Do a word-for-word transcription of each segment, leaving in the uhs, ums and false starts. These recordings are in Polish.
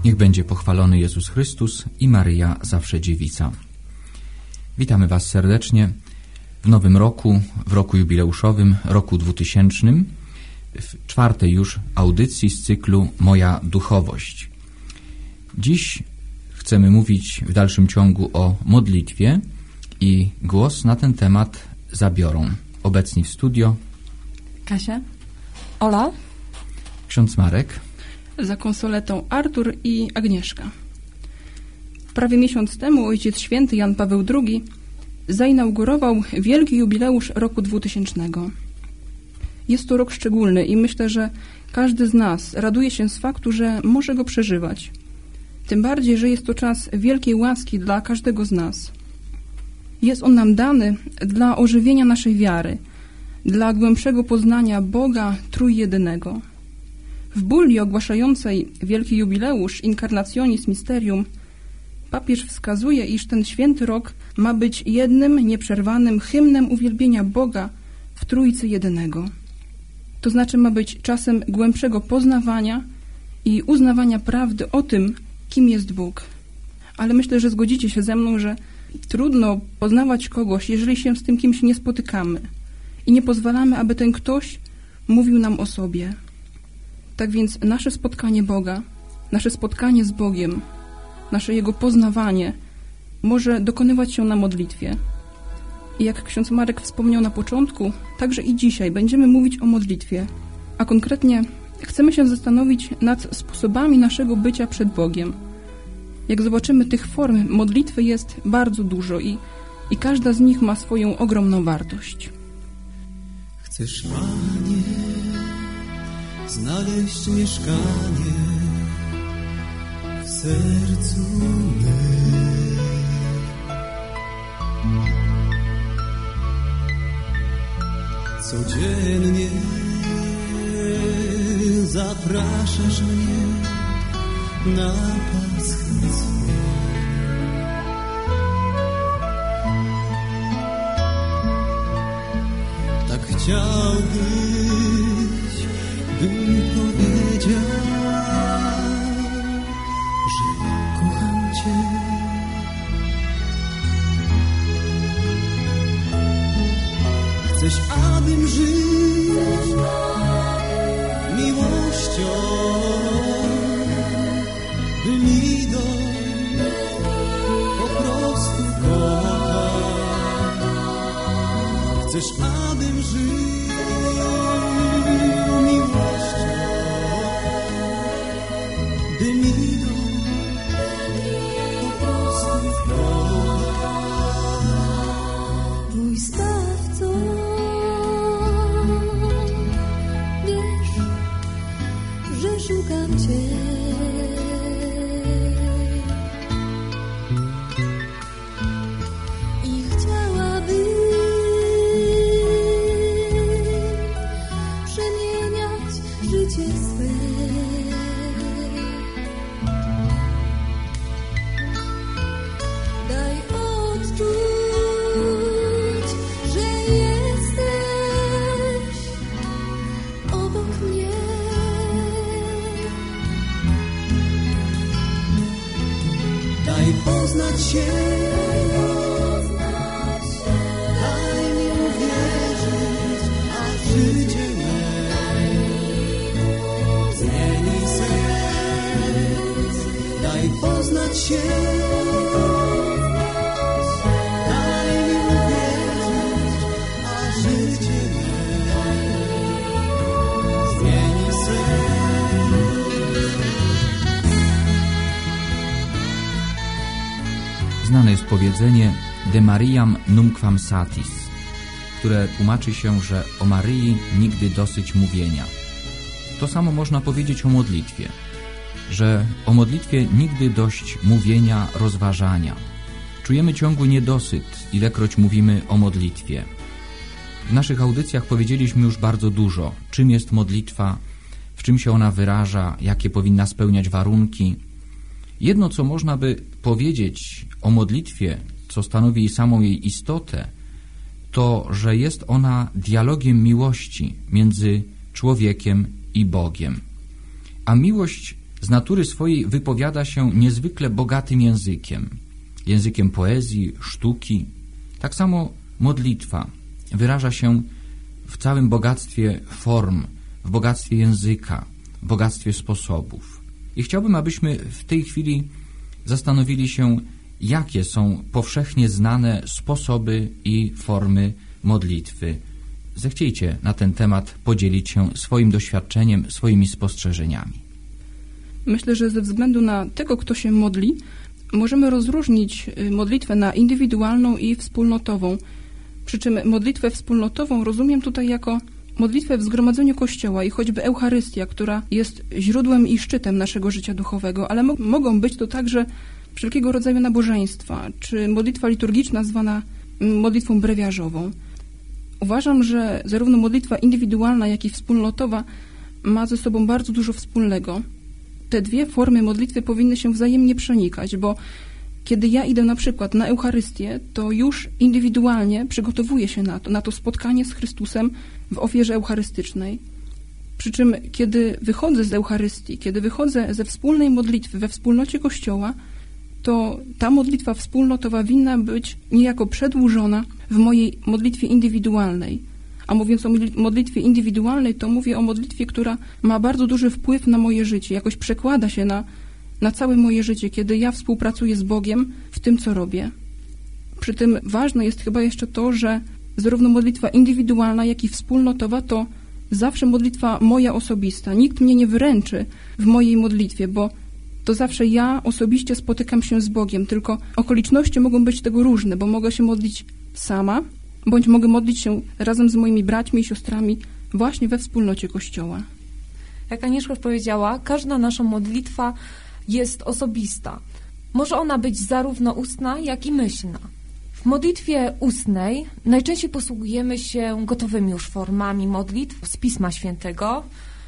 Niech będzie pochwalony Jezus Chrystus i Maryja zawsze dziewica. Witamy Was serdecznie w nowym roku, w roku jubileuszowym, roku dwutysięcznym, w czwartej już audycji z cyklu Moja duchowość. Dziś chcemy mówić w dalszym ciągu o modlitwie i głos na ten temat zabiorą obecni w studio Kasia, Ola, ksiądz Marek, za konsoletą Artur i Agnieszka. Prawie miesiąc temu Ojciec Święty Jan Paweł drugi zainaugurował wielki jubileusz roku dwutysięcznego. Jest to rok szczególny i myślę, że każdy z nas raduje się z faktu, że może go przeżywać. Tym bardziej, że jest to czas wielkiej łaski dla każdego z nas. Jest on nam dany dla ożywienia naszej wiary, dla głębszego poznania Boga Trójjedynego. W bulli ogłaszającej wielki jubileusz Incarnationis Mysterium papież wskazuje, iż ten święty rok ma być jednym nieprzerwanym hymnem uwielbienia Boga w Trójcy Jedynego. To znaczy ma być czasem głębszego poznawania i uznawania prawdy o tym, kim jest Bóg. Ale myślę, że zgodzicie się ze mną, że trudno poznawać kogoś, jeżeli się z tym kimś nie spotykamy i nie pozwalamy, aby ten ktoś mówił nam o sobie. Tak więc nasze spotkanie Boga, nasze spotkanie z Bogiem, nasze Jego poznawanie może dokonywać się na modlitwie. I jak ksiądz Marek wspomniał na początku, także i dzisiaj będziemy mówić o modlitwie, a konkretnie chcemy się zastanowić nad sposobami naszego bycia przed Bogiem. Jak zobaczymy, tych form modlitwy jest bardzo dużo i, i każda z nich ma swoją ogromną wartość. Chcesz, Panie, znaleźć mieszkanie w sercu mym. Codziennie zapraszasz mnie na paschę swą. Tak chciałbyś, bym powiedział, że kocham Cię. Chcesz, abym żył miłością, by mi do po prostu kochał. Chcesz, abym żył miłością, by mi do po prostu kochał. Mój Zbawco, wiesz, że szukam Cię. I chciałabym przemieniać życie swe. Daj odczuć, że jesteś obok mnie. Daj poznać się, daj mi uwierzyć, a życie me zmieni sens. Daj poznać się, daj mi uwierzyć, a życie me zmieni sens. Znane jest powiedzenie De Mariam numquam satis, które tłumaczy się, że o Maryi nigdy dosyć mówienia. To samo można powiedzieć o modlitwie, że o modlitwie nigdy dość mówienia, rozważania. Czujemy ciągły niedosyt, ilekroć mówimy o modlitwie. W naszych audycjach powiedzieliśmy już bardzo dużo, czym jest modlitwa, w czym się ona wyraża, jakie powinna spełniać warunki. Jedno, co można by powiedzieć o modlitwie, co stanowi samą jej istotę, to, że jest ona dialogiem miłości między człowiekiem i Bogiem. A miłość z natury swojej wypowiada się niezwykle bogatym językiem, językiem poezji, sztuki. Tak samo modlitwa wyraża się w całym bogactwie form, w bogactwie języka, w bogactwie sposobów. I chciałbym, abyśmy w tej chwili zastanowili się, jakie są powszechnie znane sposoby i formy modlitwy. Zechciejcie na ten temat podzielić się swoim doświadczeniem, swoimi spostrzeżeniami. Myślę, że ze względu na tego, kto się modli, możemy rozróżnić modlitwę na indywidualną i wspólnotową. Przy czym modlitwę wspólnotową rozumiem tutaj jako modlitwę w zgromadzeniu Kościoła i choćby Eucharystia, która jest źródłem i szczytem naszego życia duchowego, ale mo- mogą być to także wszelkiego rodzaju nabożeństwa, czy modlitwa liturgiczna zwana modlitwą brewiarzową. Uważam, że zarówno modlitwa indywidualna, jak i wspólnotowa ma ze sobą bardzo dużo wspólnego. Te dwie formy modlitwy powinny się wzajemnie przenikać, bo kiedy ja idę na przykład na Eucharystię, to już indywidualnie przygotowuję się na to, na to spotkanie z Chrystusem w ofierze eucharystycznej. Przy czym, kiedy wychodzę z Eucharystii, kiedy wychodzę ze wspólnej modlitwy we wspólnocie Kościoła, to ta modlitwa wspólnotowa winna być niejako przedłużona w mojej modlitwie indywidualnej. A mówiąc o modlitwie indywidualnej, to mówię o modlitwie, która ma bardzo duży wpływ na moje życie, jakoś przekłada się na, na całe moje życie, kiedy ja współpracuję z Bogiem w tym, co robię. Przy tym ważne jest chyba jeszcze to, że zarówno modlitwa indywidualna, jak i wspólnotowa to zawsze modlitwa moja osobista. Nikt mnie nie wyręczy w mojej modlitwie, bo to zawsze ja osobiście spotykam się z Bogiem, tylko okoliczności mogą być tego różne, bo mogę się modlić sama, bądź mogę modlić się razem z moimi braćmi i siostrami właśnie we wspólnocie Kościoła. Jak Agnieszka już powiedziała, każda nasza modlitwa jest osobista. Może ona być zarówno ustna, jak i myślna. W modlitwie ustnej najczęściej posługujemy się gotowymi już formami modlitw z Pisma Świętego,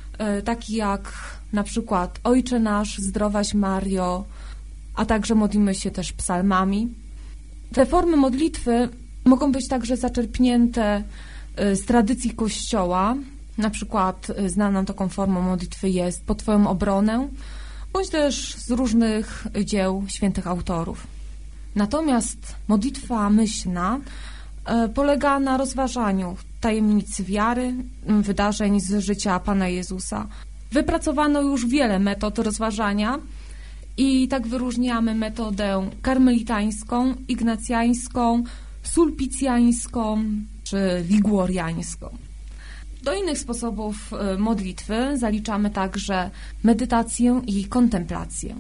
taki jak na przykład Ojcze nasz, zdrowaś Mario, a także modlimy się też psalmami. Te formy modlitwy mogą być także zaczerpnięte z tradycji Kościoła. Na przykład znaną taką formą modlitwy jest Pod Twoją obronę, bądź też z różnych dzieł świętych autorów. Natomiast modlitwa myślna polega na rozważaniu tajemnic wiary, wydarzeń z życia Pana Jezusa. Wypracowano już wiele metod rozważania i tak wyróżniamy metodę karmelitańską, ignacjańską, sulpicjańską czy liguoriańską. Do innych sposobów modlitwy zaliczamy także medytację i kontemplację.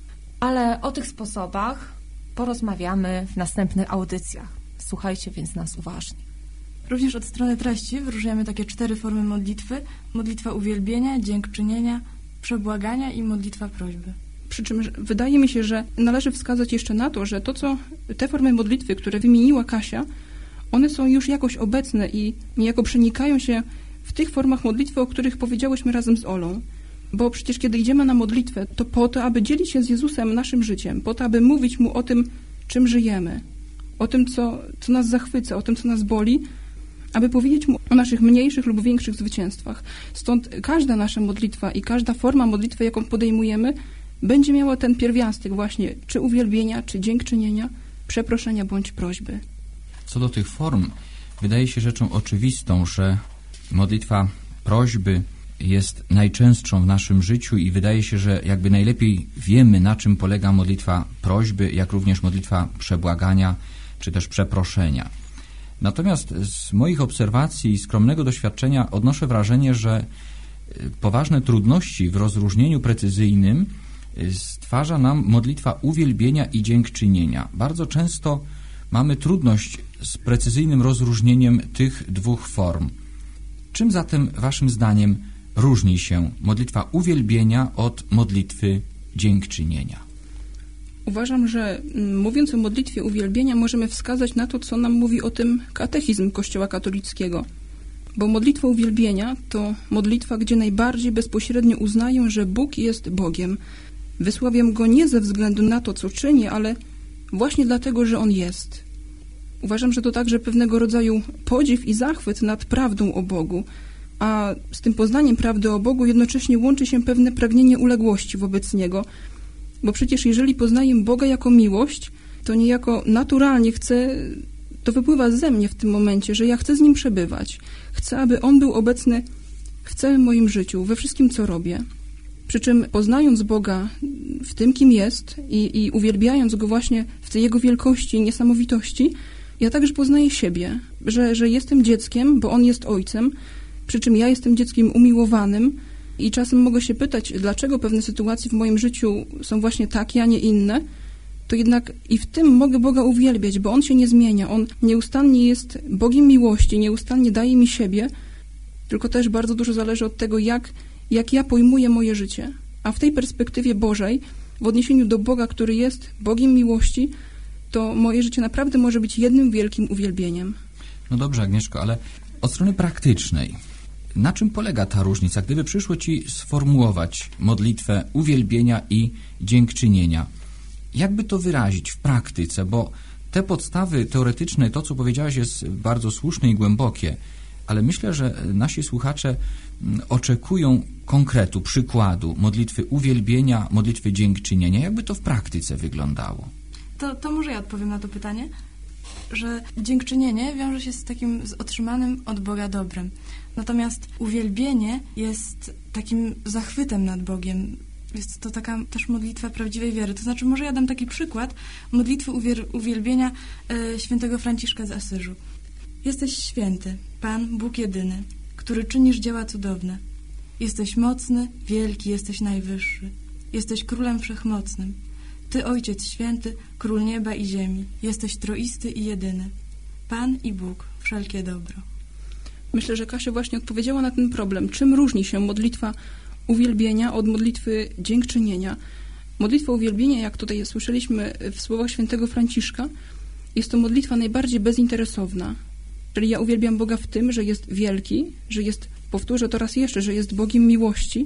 Ale o tych sposobach porozmawiamy w następnych audycjach. Słuchajcie więc nas uważnie. Również od strony treści wyróżniamy takie cztery formy modlitwy. Modlitwa uwielbienia, dziękczynienia, przebłagania i modlitwa prośby. Przy czym wydaje mi się, że należy wskazać jeszcze na to, że to, co te formy modlitwy, które wymieniła Kasia, one są już jakoś obecne i niejako przenikają się w tych formach modlitwy, o których powiedziałyśmy razem z Olą. Bo przecież kiedy idziemy na modlitwę, to po to, aby dzielić się z Jezusem naszym życiem, po to, aby mówić Mu o tym, czym żyjemy, o tym, co, co nas zachwyca, o tym, co nas boli, aby powiedzieć Mu o naszych mniejszych lub większych zwycięstwach. Stąd każda nasza modlitwa i każda forma modlitwy, jaką podejmujemy, będzie miała ten pierwiastek właśnie czy uwielbienia, czy dziękczynienia, przeproszenia bądź prośby. Co do tych form, wydaje się rzeczą oczywistą, że modlitwa prośby jest najczęstszą w naszym życiu i wydaje się, że jakby najlepiej wiemy, na czym polega modlitwa prośby, jak również modlitwa przebłagania, czy też przeproszenia. Natomiast z moich obserwacji i skromnego doświadczenia odnoszę wrażenie, że poważne trudności w rozróżnieniu precyzyjnym stwarza nam modlitwa uwielbienia i dziękczynienia. Bardzo często mamy trudność z precyzyjnym rozróżnieniem tych dwóch form. Czym zatem waszym zdaniem różni się modlitwa uwielbienia od modlitwy dziękczynienia? Uważam, że mówiąc o modlitwie uwielbienia możemy wskazać na to, co nam mówi o tym katechizm Kościoła katolickiego. Bo modlitwa uwielbienia to modlitwa, gdzie najbardziej bezpośrednio uznaję, że Bóg jest Bogiem. Wysławiam Go nie ze względu na to, co czyni, ale właśnie dlatego, że On jest. Uważam, że to także pewnego rodzaju podziw i zachwyt nad prawdą o Bogu. A z tym poznaniem prawdy o Bogu jednocześnie łączy się pewne pragnienie uległości wobec Niego. Bo przecież jeżeli poznaję Boga jako miłość, to niejako naturalnie chcę, to wypływa ze mnie w tym momencie, że ja chcę z Nim przebywać. Chcę, aby On był obecny w całym moim życiu, we wszystkim, co robię. Przy czym poznając Boga w tym, kim jest i, i uwielbiając Go właśnie w tej Jego wielkości i niesamowitości, ja także poznaję siebie, że, że jestem dzieckiem, bo On jest Ojcem, przy czym ja jestem dzieckiem umiłowanym i czasem mogę się pytać, dlaczego pewne sytuacje w moim życiu są właśnie takie, a nie inne, to jednak i w tym mogę Boga uwielbiać, bo On się nie zmienia. On nieustannie jest Bogiem miłości, nieustannie daje mi siebie, tylko też bardzo dużo zależy od tego, jak, jak ja pojmuję moje życie. A w tej perspektywie Bożej, w odniesieniu do Boga, który jest Bogiem miłości, to moje życie naprawdę może być jednym wielkim uwielbieniem. No dobrze, Agnieszko, ale od strony praktycznej, na czym polega ta różnica? Gdyby przyszło Ci sformułować modlitwę uwielbienia i dziękczynienia, jakby to wyrazić w praktyce? Bo te podstawy teoretyczne, to co powiedziałeś, jest bardzo słuszne i głębokie, ale myślę, że nasi słuchacze oczekują konkretu, przykładu modlitwy uwielbienia, modlitwy dziękczynienia. Jakby to w praktyce wyglądało? To, to może ja odpowiem na to pytanie, że dziękczynienie wiąże się z takim z otrzymanym od Boga dobrem. Natomiast uwielbienie jest takim zachwytem nad Bogiem. Jest to taka też modlitwa prawdziwej wiary. To znaczy, może ja dam taki przykład modlitwy uwier- uwielbienia e, świętego Franciszka z Asyżu. Jesteś święty, Pan, Bóg jedyny, który czynisz dzieła cudowne. Jesteś mocny, wielki, jesteś najwyższy. Jesteś królem wszechmocnym. Ty, Ojciec Święty, Król nieba i ziemi. Jesteś troisty i jedyny. Pan i Bóg, wszelkie dobro. Myślę, że Kasia właśnie odpowiedziała na ten problem. Czym różni się modlitwa uwielbienia od modlitwy dziękczynienia? Modlitwa uwielbienia, jak tutaj słyszeliśmy w słowach świętego Franciszka, jest to modlitwa najbardziej bezinteresowna. Czyli ja uwielbiam Boga w tym, że jest wielki, że jest, powtórzę to raz jeszcze, że jest Bogiem miłości,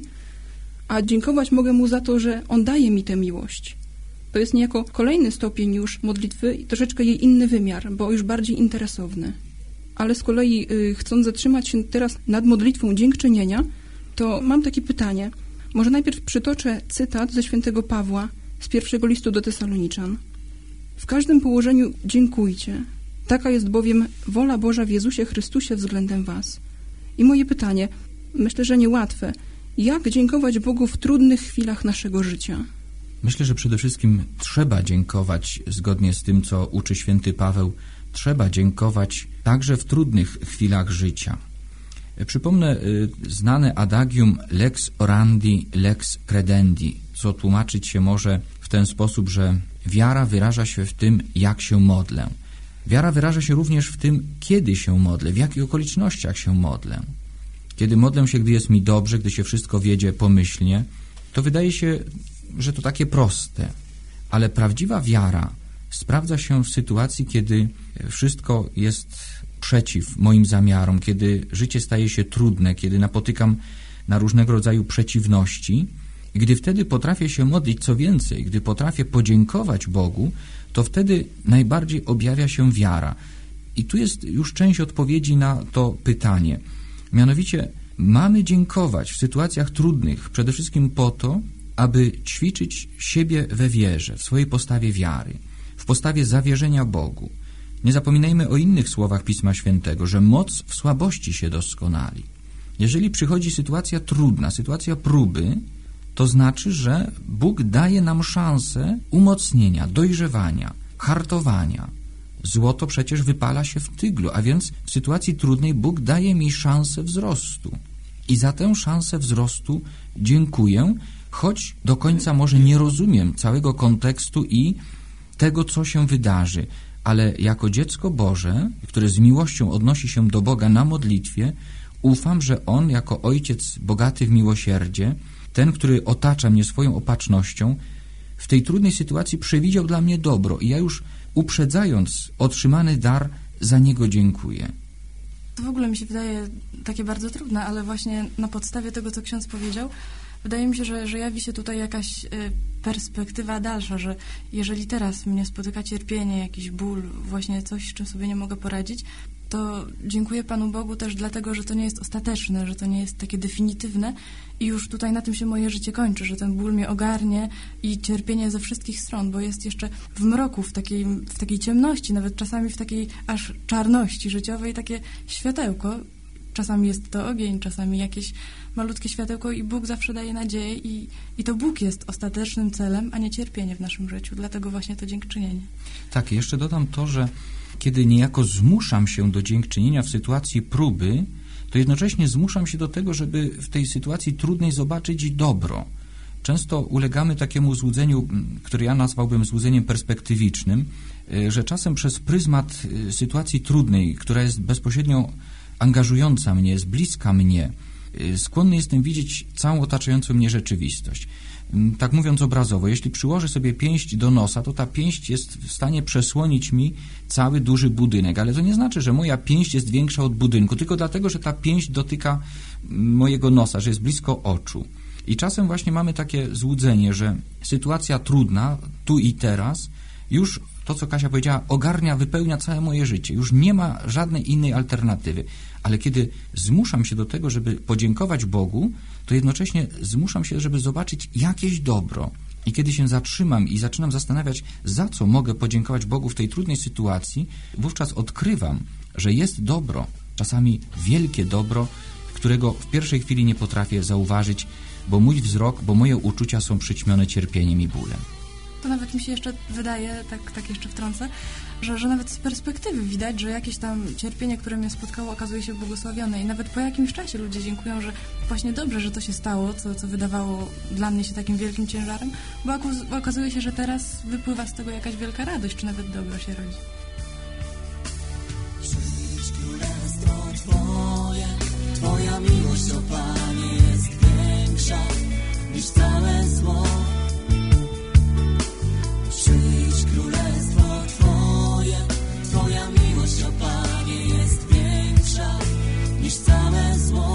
a dziękować mogę Mu za to, że On daje mi tę miłość. To jest niejako kolejny stopień już modlitwy i troszeczkę jej inny wymiar, bo już bardziej interesowny. Ale z kolei y, chcąc zatrzymać się teraz nad modlitwą dziękczynienia, to mam takie pytanie. Może najpierw przytoczę cytat ze świętego Pawła z pierwszego listu do Tesaloniczan. W każdym położeniu dziękujcie. Taka jest bowiem wola Boża w Jezusie Chrystusie względem was. I moje pytanie, myślę, że niełatwe. Jak dziękować Bogu w trudnych chwilach naszego życia? Myślę, że przede wszystkim trzeba dziękować, zgodnie z tym, co uczy święty Paweł, trzeba dziękować także w trudnych chwilach życia. Przypomnę y, znane adagium lex orandi, lex credendi, co tłumaczyć się może w ten sposób, że wiara wyraża się w tym, jak się modlę. Wiara wyraża się również w tym, kiedy się modlę, w jakich okolicznościach się modlę. Kiedy modlę się, gdy jest mi dobrze, gdy się wszystko wiedzie pomyślnie, to wydaje się, że to takie proste. Ale prawdziwa wiara sprawdza się w sytuacji, kiedy wszystko jest przeciw moim zamiarom, kiedy życie staje się trudne, kiedy napotykam na różnego rodzaju przeciwności. I gdy wtedy potrafię się modlić, co więcej, gdy potrafię podziękować Bogu, to wtedy najbardziej objawia się wiara. I tu jest już część odpowiedzi na to pytanie. Mianowicie mamy dziękować w sytuacjach trudnych przede wszystkim po to, aby ćwiczyć siebie we wierze, w swojej postawie wiary, w postawie zawierzenia Bogu. Nie zapominajmy o innych słowach Pisma Świętego, że moc w słabości się doskonali. Jeżeli przychodzi sytuacja trudna, sytuacja próby, to znaczy, że Bóg daje nam szansę umocnienia, dojrzewania, hartowania. Złoto przecież wypala się w tyglu, a więc w sytuacji trudnej Bóg daje mi szansę wzrostu. I za tę szansę wzrostu dziękuję, choć do końca może nie rozumiem całego kontekstu i tego, co się wydarzy, ale jako dziecko Boże, które z miłością odnosi się do Boga na modlitwie, ufam, że On jako Ojciec bogaty w miłosierdzie, ten, który otacza mnie swoją opatrznością, w tej trudnej sytuacji przewidział dla mnie dobro i ja już uprzedzając otrzymany dar, za niego dziękuję. To w ogóle mi się wydaje takie bardzo trudne, ale właśnie na podstawie tego, co ksiądz powiedział, wydaje mi się, że, że jawi się tutaj jakaś y, perspektywa dalsza, że jeżeli teraz mnie spotyka cierpienie, jakiś ból, właśnie coś, z czym sobie nie mogę poradzić, to dziękuję Panu Bogu też dlatego, że to nie jest ostateczne, że to nie jest takie definitywne i już tutaj na tym się moje życie kończy, że ten ból mnie ogarnie i cierpienie ze wszystkich stron, bo jest jeszcze w mroku, w takiej, w takiej ciemności, nawet czasami w takiej aż czarności życiowej takie światełko. Czasami jest to ogień, czasami jakieś malutkie światełko i Bóg zawsze daje nadzieję i, i to Bóg jest ostatecznym celem, a nie cierpienie w naszym życiu. Dlatego właśnie to dziękczynienie. Tak, jeszcze dodam to, że kiedy niejako zmuszam się do dziękczynienia w sytuacji próby, to jednocześnie zmuszam się do tego, żeby w tej sytuacji trudnej zobaczyć dobro. Często ulegamy takiemu złudzeniu, które ja nazwałbym złudzeniem perspektywicznym, że czasem przez pryzmat sytuacji trudnej, która jest bezpośrednio angażująca mnie, jest bliska mnie, skłonny jestem widzieć całą otaczającą mnie rzeczywistość. Tak mówiąc obrazowo, jeśli przyłożę sobie pięść do nosa, to ta pięść jest w stanie przesłonić mi cały duży budynek, ale to nie znaczy, że moja pięść jest większa od budynku, tylko dlatego, że ta pięść dotyka mojego nosa, że jest blisko oczu. I czasem właśnie mamy takie złudzenie, że sytuacja trudna, tu i teraz, już to, co Kasia powiedziała, ogarnia, wypełnia całe moje życie. Już nie ma żadnej innej alternatywy. Ale kiedy zmuszam się do tego, żeby podziękować Bogu, to jednocześnie zmuszam się, żeby zobaczyć jakieś dobro. I kiedy się zatrzymam i zaczynam zastanawiać, za co mogę podziękować Bogu w tej trudnej sytuacji, wówczas odkrywam, że jest dobro, czasami wielkie dobro, którego w pierwszej chwili nie potrafię zauważyć, bo mój wzrok, bo moje uczucia są przyćmione cierpieniem i bólem. To nawet mi się jeszcze wydaje, tak, tak jeszcze wtrącę, że, że nawet z perspektywy widać, że jakieś tam cierpienie, które mnie spotkało, okazuje się błogosławione i nawet po jakimś czasie ludzie dziękują, że właśnie dobrze, że to się stało, co, co wydawało dla mnie się takim wielkim ciężarem, bo okazuje się, że teraz wypływa z tego jakaś wielka radość, czy nawet dobro się rodzi. Przyjdź królestwo Twoje, Twoja miłość, o Panie, jest większa niż całe zło. Przyjdź królestwo Twoje, Twoja miłość, o Panie, jest większa niż całe zło.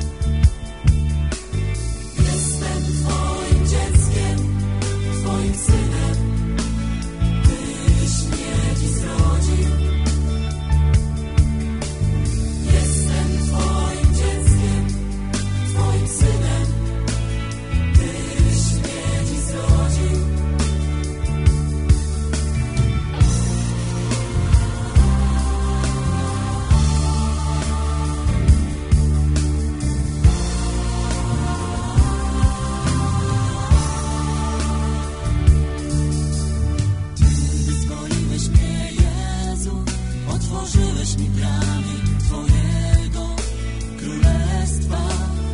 Jestem Twoim dzieckiem, Twoim synem, Tyś mnie dziś zrodził. Jestem Twoim dzieckiem, Twoim synem, Tyś mnie dziś zrodził. Otworzyłeś mi bramy Twojego królestwa.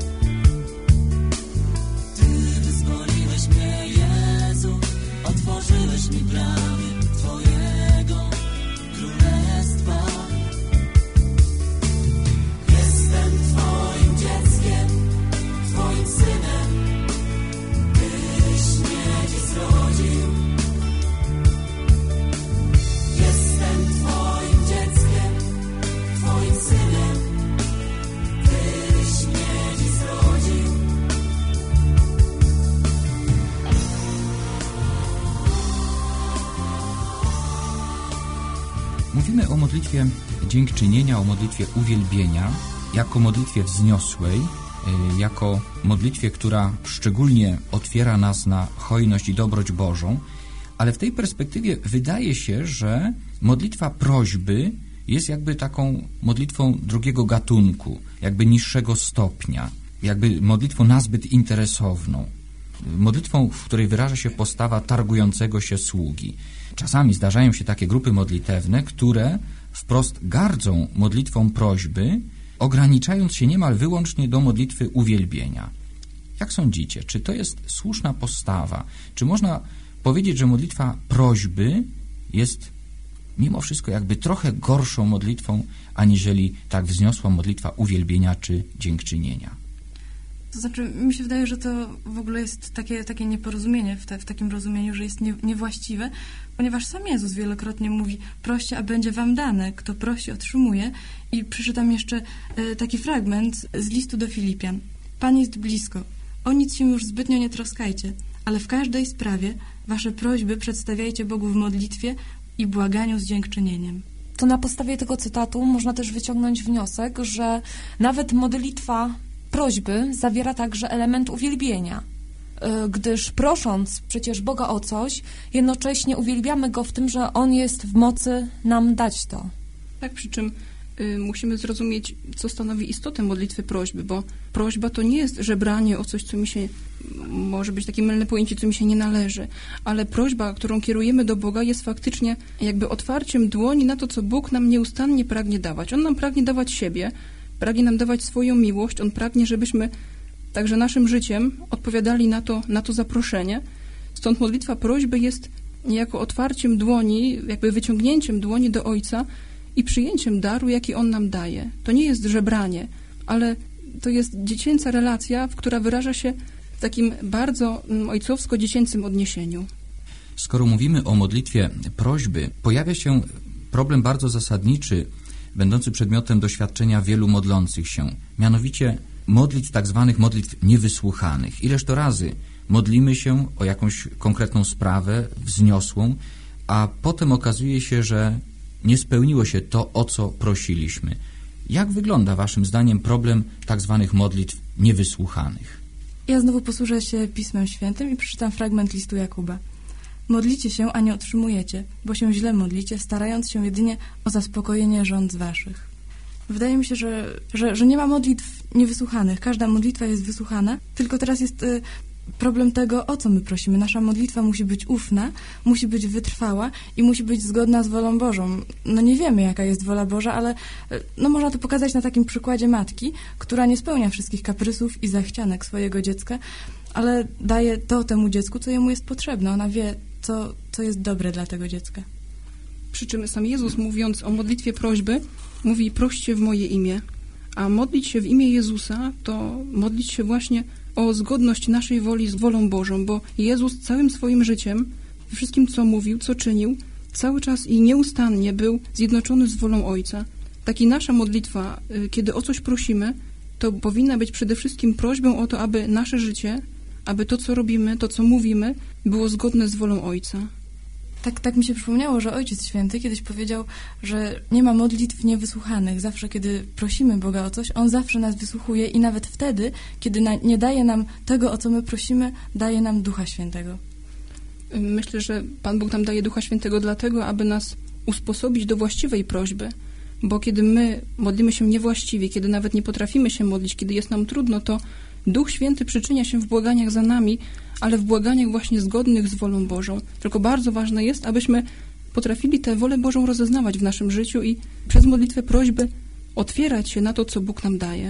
Ty wyzwoliłeś mnie, Jezu, otworzyłeś mi bramy Twojego królestwa. Jestem Twoim dzieckiem, Twoim synem, Tyś mnie dziś zrodził. Jestem Twoim dzieckiem, Twoim synem, Tyś mnie dziś zrodził. Mówimy o modlitwie dziękczynienia, o modlitwie uwielbienia, jako modlitwie wzniosłej, jako modlitwie, która szczególnie otwiera nas na hojność i dobroć Bożą, ale w tej perspektywie wydaje się, że modlitwa prośby jest jakby taką modlitwą drugiego gatunku, jakby niższego stopnia, jakby modlitwą nazbyt interesowną, modlitwą, w której wyraża się postawa targującego się sługi. Czasami zdarzają się takie grupy modlitewne, które wprost gardzą modlitwą prośby, ograniczając się niemal wyłącznie do modlitwy uwielbienia. Jak sądzicie, czy to jest słuszna postawa? Czy można powiedzieć, że modlitwa prośby jest mimo wszystko jakby trochę gorszą modlitwą, aniżeli tak wzniosła modlitwa uwielbienia czy dziękczynienia? To znaczy, mi się wydaje, że to w ogóle jest takie, takie nieporozumienie w, te, w takim rozumieniu, że jest nie, niewłaściwe, ponieważ sam Jezus wielokrotnie mówi: proście, a będzie wam dane, kto prosi, otrzymuje. I przeczytam jeszcze e, taki fragment z listu do Filipian. Pan jest blisko, o nic się już zbytnio nie troskajcie, ale w każdej sprawie wasze prośby przedstawiajcie Bogu w modlitwie i błaganiu z dziękczynieniem. To na podstawie tego cytatu można też wyciągnąć wniosek, że nawet modlitwa prośby zawiera także element uwielbienia, gdyż prosząc przecież Boga o coś, jednocześnie uwielbiamy Go w tym, że On jest w mocy nam dać to. Tak, przy czym y, musimy zrozumieć, co stanowi istotę modlitwy prośby, bo prośba to nie jest żebranie o coś, co mi się, może być takie mylne pojęcie, co mi się nie należy, ale prośba, którą kierujemy do Boga, jest faktycznie jakby otwarciem dłoni na to, co Bóg nam nieustannie pragnie dawać. On nam pragnie dawać siebie, pragnie nam dawać swoją miłość, On pragnie, żebyśmy także naszym życiem odpowiadali na to, na to zaproszenie. Stąd modlitwa prośby jest niejako otwarciem dłoni, jakby wyciągnięciem dłoni do Ojca i przyjęciem daru, jaki On nam daje. To nie jest żebranie, ale to jest dziecięca relacja, która wyraża się w takim bardzo ojcowsko-dziecięcym odniesieniu. Skoro mówimy o modlitwie prośby, pojawia się problem bardzo zasadniczy, będący przedmiotem doświadczenia wielu modlących się, mianowicie modlitw, tak zwanych modlitw niewysłuchanych. Ileż to razy modlimy się o jakąś konkretną sprawę wzniosłą, a potem okazuje się, że nie spełniło się to, o co prosiliśmy. Jak wygląda waszym zdaniem problem tak zwanych modlitw niewysłuchanych? Ja znowu posłużę się Pismem Świętym i przeczytam fragment listu Jakuba. Modlicie się, a nie otrzymujecie, bo się źle modlicie, starając się jedynie o zaspokojenie żądz waszych. Wydaje mi się, że, że, że nie ma modlitw niewysłuchanych. Każda modlitwa jest wysłuchana, tylko teraz jest y, problem tego, o co my prosimy. Nasza modlitwa musi być ufna, musi być wytrwała i musi być zgodna z wolą Bożą. No nie wiemy, jaka jest wola Boża, ale y, no można to pokazać na takim przykładzie matki, która nie spełnia wszystkich kaprysów i zachcianek swojego dziecka, ale daje to temu dziecku, co jemu jest potrzebne. Ona wie, co, co jest dobre dla tego dziecka. Przy czym sam Jezus, mówiąc o modlitwie prośby, mówi: proście w moje imię. A modlić się w imię Jezusa to modlić się właśnie o zgodność naszej woli z wolą Bożą, bo Jezus całym swoim życiem, wszystkim, co mówił, co czynił, cały czas i nieustannie był zjednoczony z wolą Ojca. Tak i nasza modlitwa, kiedy o coś prosimy, to powinna być przede wszystkim prośbą o to, aby nasze życie, aby to, co robimy, to, co mówimy, było zgodne z wolą Ojca. Tak, tak mi się przypomniało, że Ojciec Święty kiedyś powiedział, że nie ma modlitw niewysłuchanych. Zawsze, kiedy prosimy Boga o coś, On zawsze nas wysłuchuje i nawet wtedy, kiedy na, nie daje nam tego, o co my prosimy, daje nam Ducha Świętego. Myślę, że Pan Bóg nam daje Ducha Świętego dlatego, aby nas usposobić do właściwej prośby, bo kiedy my modlimy się niewłaściwie, kiedy nawet nie potrafimy się modlić, kiedy jest nam trudno, to Duch Święty przyczynia się w błaganiach za nami, ale w błaganiach właśnie zgodnych z wolą Bożą. Tylko bardzo ważne jest, abyśmy potrafili tę wolę Bożą rozeznawać w naszym życiu i przez modlitwę prośby otwierać się na to, co Bóg nam daje.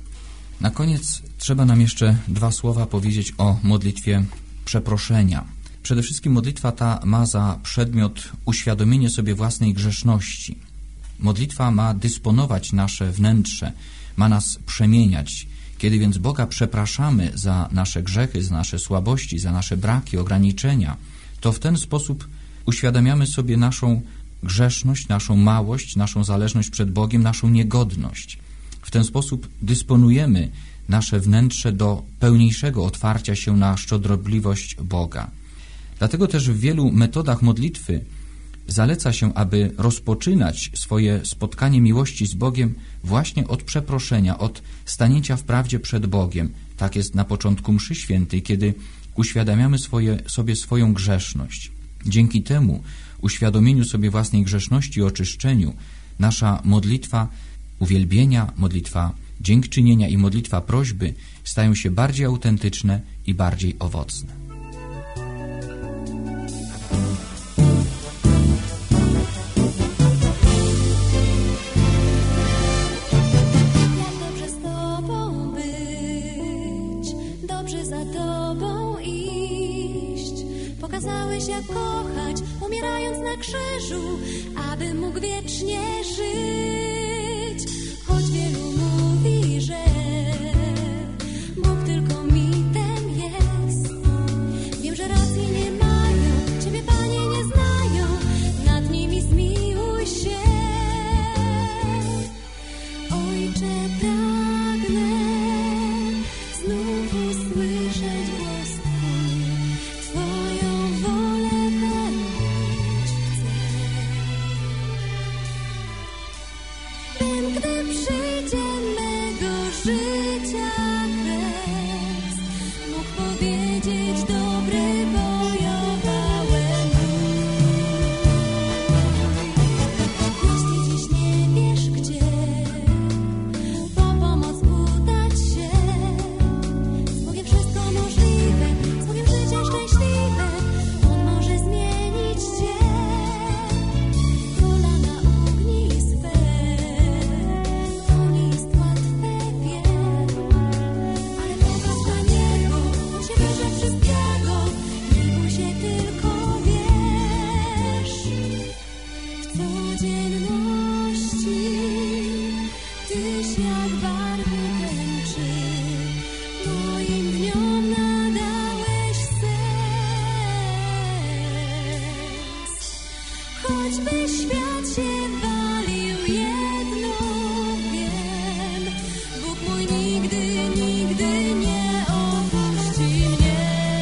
Na koniec trzeba nam jeszcze dwa słowa powiedzieć o modlitwie przeproszenia. Przede wszystkim modlitwa ta ma za przedmiot uświadomienie sobie własnej grzeszności. Modlitwa ma dysponować nasze wnętrze, ma nas przemieniać. Kiedy więc Boga przepraszamy za nasze grzechy, za nasze słabości, za nasze braki, ograniczenia, to w ten sposób uświadamiamy sobie naszą grzeszność, naszą małość, naszą zależność przed Bogiem, naszą niegodność. W ten sposób dysponujemy nasze wnętrze do pełniejszego otwarcia się na szczodrobliwość Boga. Dlatego też w wielu metodach modlitwy zaleca się, aby rozpoczynać swoje spotkanie miłości z Bogiem właśnie od przeproszenia, od stanięcia w prawdzie przed Bogiem. Tak jest na początku mszy świętej, kiedy uświadamiamy swoje, sobie swoją grzeszność. Dzięki temu uświadomieniu sobie własnej grzeszności i oczyszczeniu nasza modlitwa uwielbienia, modlitwa dziękczynienia i modlitwa prośby stają się bardziej autentyczne i bardziej owocne. Pokazałeś, jak kochać, umierając na krzyżu, aby mógł wiecznie żyć. Choć wielu mówi, że Bóg tylko mitem jest. Wiem, że racji nie mają, Ciebie, Panie, nie znają, nad nimi zmiłuj się. Ojcze, pragnę znów usłyszeć głos Twój. choćby świat się walił, jedno wiem, Bóg mój nigdy, nigdy nie opuści mnie.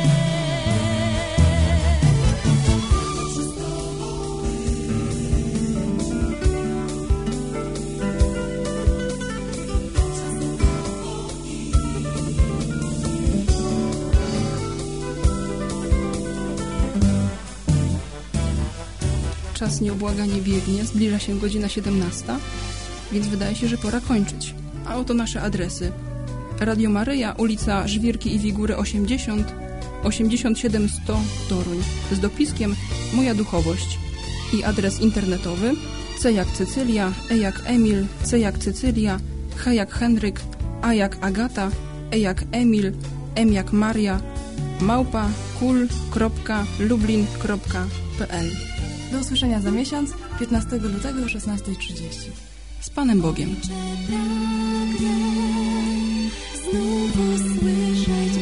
Czas nieubłaganie biegnie, zbliża się godzina siedemnasta, więc wydaje się, że pora kończyć. A oto nasze adresy. Radio Maryja, ulica Żwirki i Wigury osiemdziesiąt, osiemdziesiąt siedem sto Toruń, z dopiskiem Moja Duchowość. I adres internetowy C jak Cecylia, E jak Emil, C jak Cecylia, H jak Henryk, A jak Agata, E jak Emil, M jak Maria, małpa kul kropka lublin kropka p l. Do usłyszenia za miesiąc, piętnastego lutego o szesnasta trzydzieści. Z Panem Bogiem. Pragnę znowu słyszeć